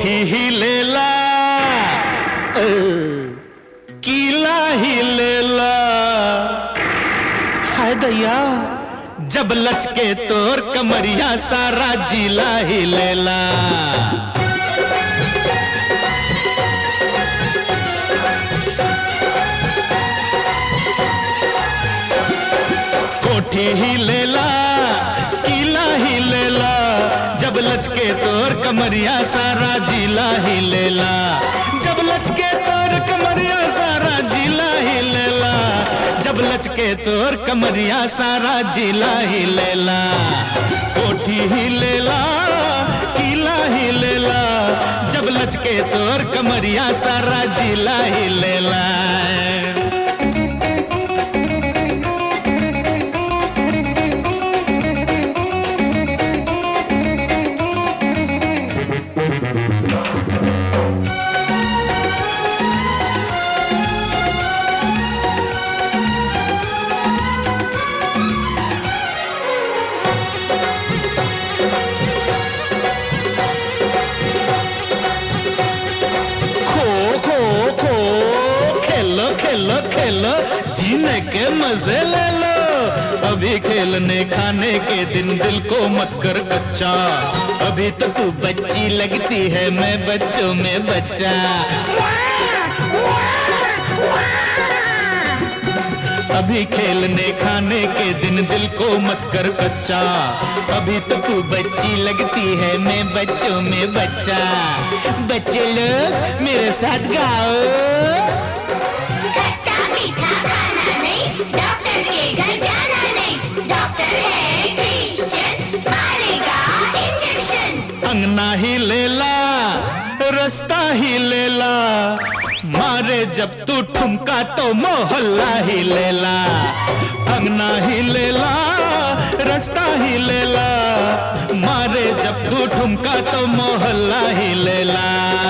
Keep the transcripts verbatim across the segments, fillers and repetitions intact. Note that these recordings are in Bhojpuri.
कोठी ही लेला कीला ही लेला, हाय दैया जब लचके तोर कमरिया सारा जिला ही लेला। कोठी ही लेला कीला ही लेला, जब लचके तोर कमरिया सारा जिला ही लेला। जब लचके तोर कमरिया सारा जिला ही लेला, जब लचके तोर कमरिया सारा जिला ही लेला। कोठी ही लेला कीला ही लेला, जब लचके तोर कमरिया सारा जिला ही लेला। खेलो खेलो जीने के मजे ले लो, अभी खेलने खाने के दिन दिल को मत कर कच्चा। अभी तो तू बच्ची लगती है, मैं बच्चों में बच्चा। अभी खेलने खाने के दिन दिल को मत कर कच्चा। अभी तो तू बच्ची लगती है, मैं बच्चों में बच्चा। बच्चे लोग मेरे साथ गाओ। डॉक्टर के घर जाना नहीं, डॉक्टर है क्रिश्चियन, मारेगा इंजेक्शन। अंगना ही लेला रास्ता ही लेला, मारे जब तू ठुमका तो मोहल्ला ही लेला। अंगना ही लेला रास्ता ही लेला, मारे जब तू ठुमका तो मोहल्ला ही लेला।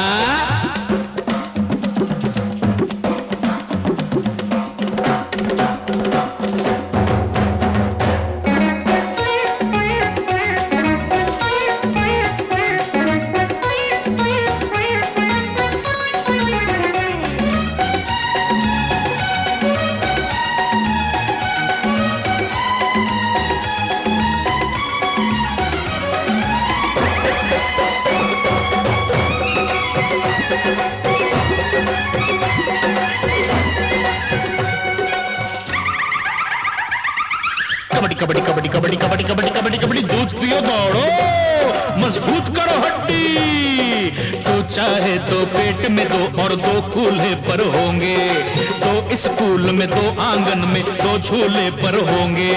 कबड्डी कबड्डी कबड्डी कबड्डी कबड्डी कबड्डी कबड्डी कबड्डी, दूध पियो दौड़ो मजबूत करो हड्डी। तो चाहे तो पेट में दो और दो कूल्हे पर होंगे, दो स्कूल में दो आंगन में दो झूले पर होंगे।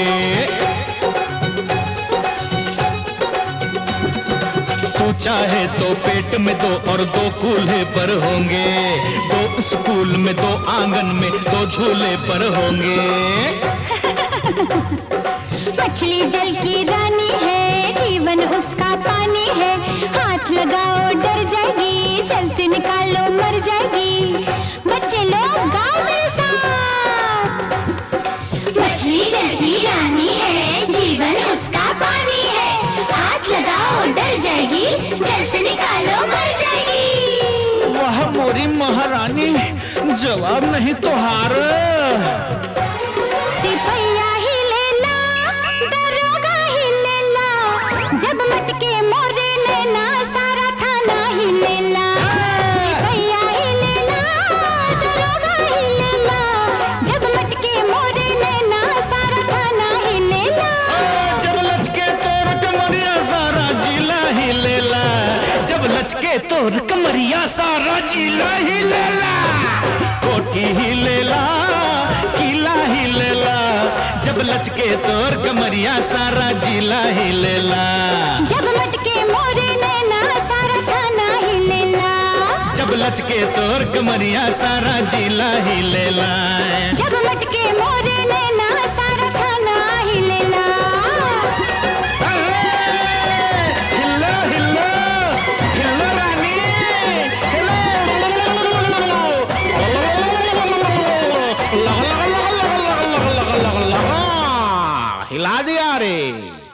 तू चाहे तो पेट में दो और दो कूल्हे पर होंगे, दो स्कूल में दो आंगन में दो झूले पर होंगे। मछली जल की रानी है, जीवन उसका पानी है। हाथ लगाओ डर जाएगी, जल से निकालो मर जाएगी। बच्चे लोग गाओ मेरे साथ। मछली जल की रानी है, जीवन उसका पानी है। हाथ लगाओ डर जाएगी, जल से निकालो मर जाएगी। वाह मोरी महारानी, जवाब नहीं तो हार। सिपहिया ही लेला, दरोगा ही लेला, जब मटके मोरे लेना सारा थाना ही लेला। सिपहिया ही लेला, दरोगा ही लेला, जब मटके मोरे लेना सारा थाना ही लेला। जब लचके तोर कमरिया सारा जिला ही लेला, जब लचके तोर कमरिया सारा जिला ही लेला। कोठी ही लेला कीला ही लेला, जब लचके तोर कमरिया सारा जिला ही लेला। जब मटके मोरे लेना सारा थाना ही लेला, जब लचके तोर कमरिया सारा जिला ही लेला। जब मटके मोरे लेना सारा थाना ही लेला। हिलो हिलो हिलो रानी हिलो, हिला दिया रे।